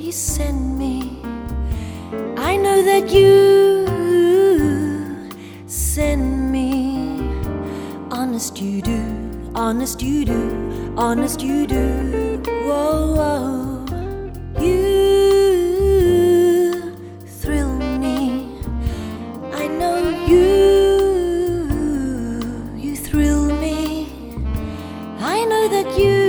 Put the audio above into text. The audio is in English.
you send me. I know that you send me. Honest you do, honest you do, honest you do. Whoa, whoa. You thrill me. I know you thrill me. I know that you